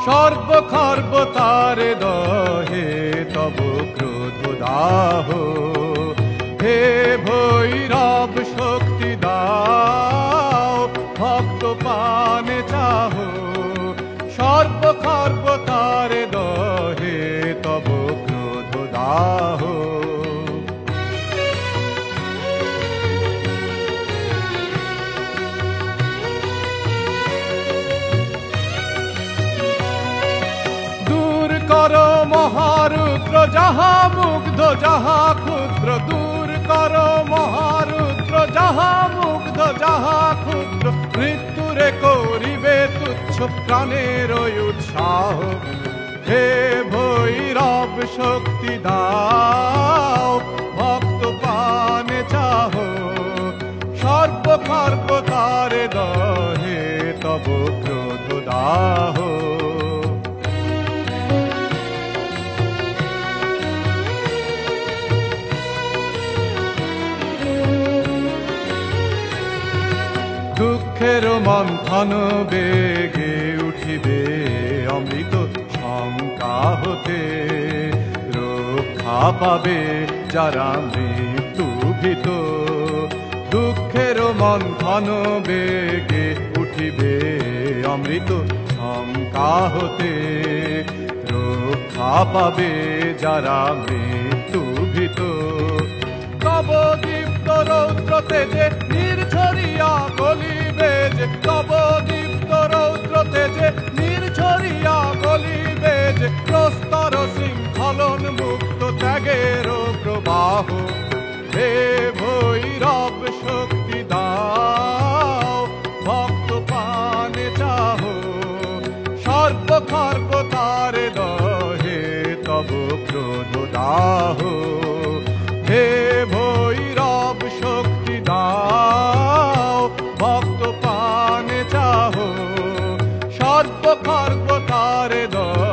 সর্বখর্ব তারে দহে তব ক্রোধ দাহ। হে ভৈরব শক্তি দাও, ভক্ত পানে চাহ। সর্বখর্ব তারে দহে তব ক্রোধ দাহ। করো মহারুদ্র যাহা মুগ্ধ যাহা ক্ষুদ্র, দূর করো মহারুদ্র যাহা মুগ্ধ যাহা ক্ষুদ্র। মৃত্যুরে করিবে তুচ্ছ প্রাণের উৎসাহ। হে ভৈরব শক্তি দাও, ভক্ত পানে চাহ। সর্বখর্ব তারে দহে তব ক্রোধ দাহ। দুঃখের মন্থন বেগে উঠিবে অমৃত শঙ্কা হতে। রক্ষা পাবে যারা মৃত্যু ভীত। দুঃখের মন্থন বেগে উঠিবে অমৃত শঙ্কা হতে। রক্ষা পাবে যারা মৃত্যু ভীত। তব দীপ্ত রৌদ্র তেজে নির্ঝরিয়া গলিবে যে, তব দীপ্ত রৌদ্র তেজে নির্ঝরিয়া গলিবে যে। প্রস্তর শৃঙ্খলন মুক্ত ত্যাগের প্রবাহ। হে ভৈরব শক্তি দাও, ভক্ত পানে চাহ। সর্বখর্ব তারে দহে তব ক্রোধ দাহ। হে ভৈরব শক্তি দাও, ভক্ত পানে চাহ। সর্বখর্ব তারে দহে